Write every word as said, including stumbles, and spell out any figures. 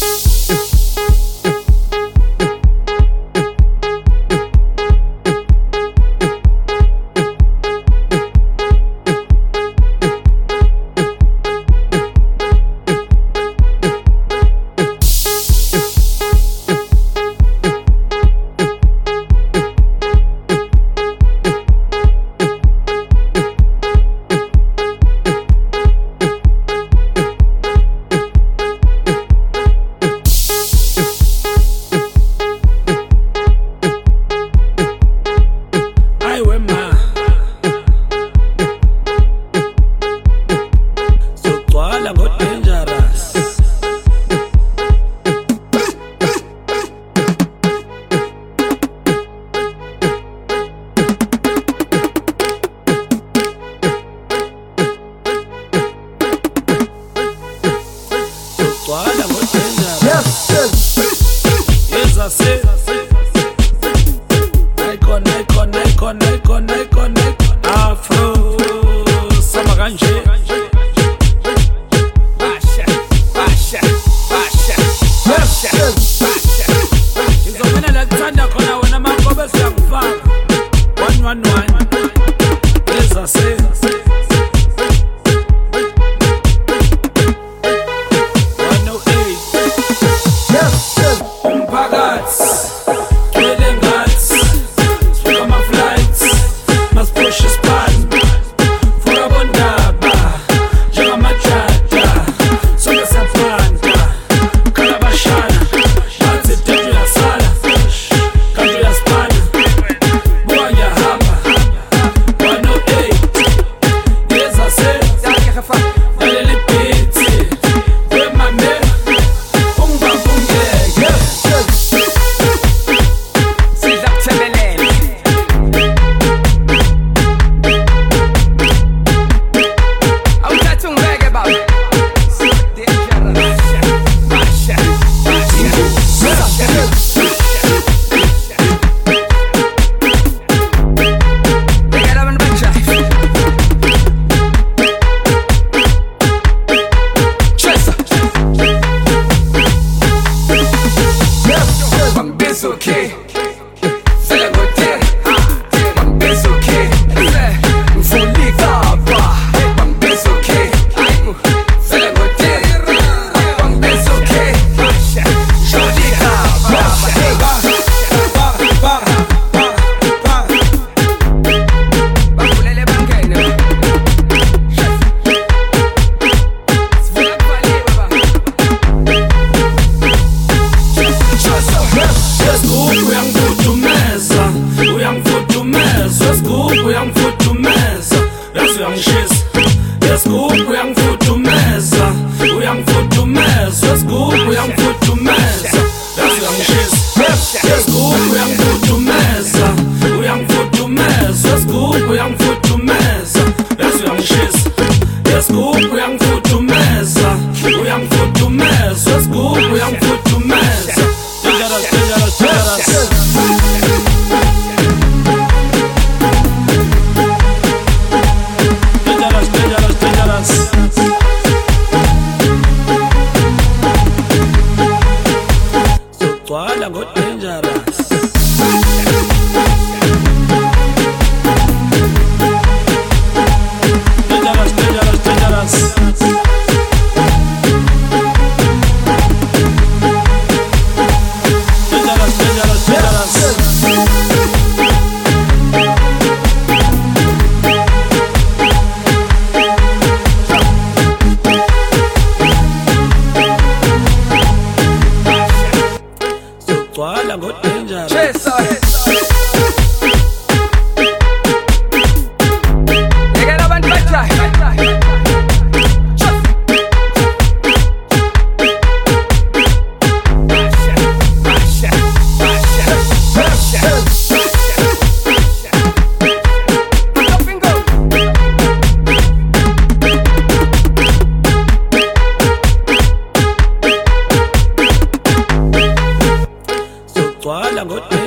Icon, icon, icon, icon, icon, icon. Afro, sama kanje. Basha, basha, basha, basha, basha. Izomena lathanda khona wena magobe siyakufaka. One one one. Leza se. Okay. Fela gote, bambes okay. Mfuli kapa, bambes okay. Fela gote, bambes okay. Jodi kapa, bakulele bangene. Let's go, we am food to mesa. We am food to mesa. Let's go, we am food to mesa. That's young shiz. Let's go, we am food to mesa. We am food to mesa. Let's go, we am food to mesa. That's young shiz. Let's go, we am food to mesa. We am food to mesa. Let's go, we am food to mesa. Dangerous, dangerous, dangerous. Wala go dangerous. Dangerous, dangerous, dangerous. Dangerous, dangerous, dangerous. Wala go dangerous. Wala go